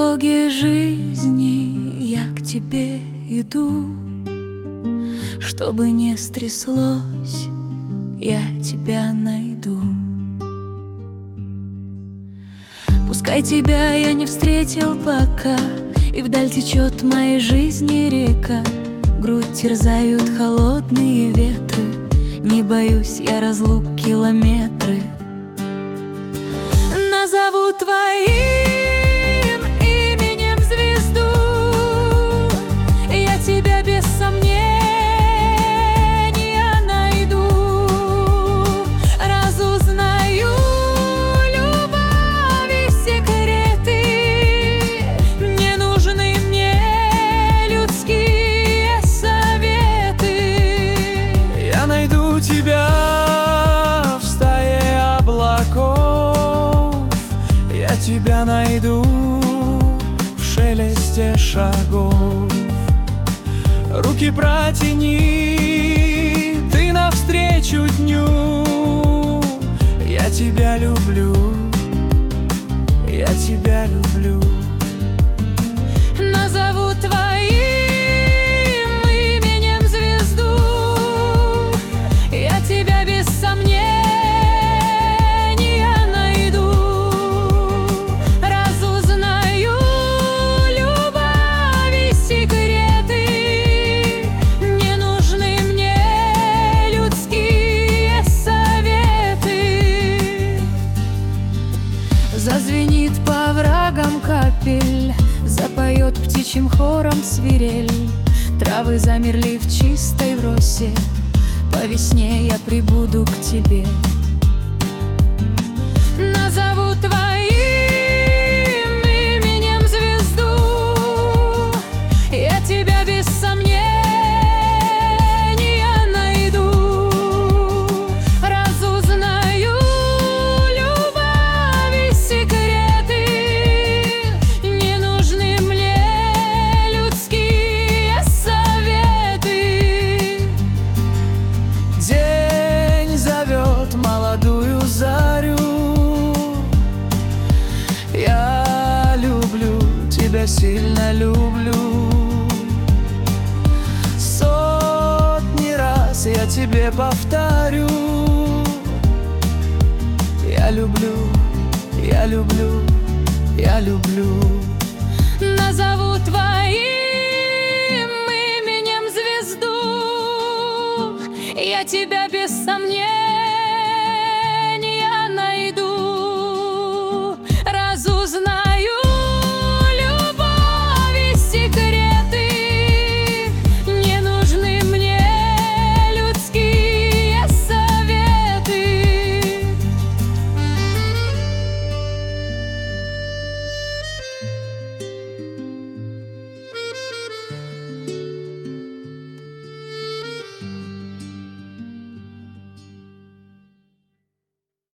дороге жизни я к тебе иду. Что бы ни стряслось, я тебя найду. Пускай тебя я не встретил пока, и вдаль течет моей жизни река. Грудь терзают холодные ветры, не боюсь я разлук километры. Назову твоим именем звезду, я тебя без сомнения найду. Разузнаю любовь и секреты, не нужны мне людские советы. Я найду тебя в стае облаков, я тебя найду в шелесте шагов. Руки протяни ты навстречу дню. Я тебя люблю, я тебя люблю. Назову твоим именем звезду, я тебя без сомнения найду. Разузнаю любовь и секреты, не нужны мне людские советы. Зазвенит по врагам капель, запоет птичьим хором свирель. Травы замерли в чистой росе, по весне я прибуду к тебе. Назову твоим именем звезду, я тебя без сомнения найду. Разузнаю любовь и секреты, не нужны мне людские советы. День зовет молодую зарю, я люблю тебя, сильно люблю. Сотни раз я тебе повторю: я люблю, я люблю, я люблю.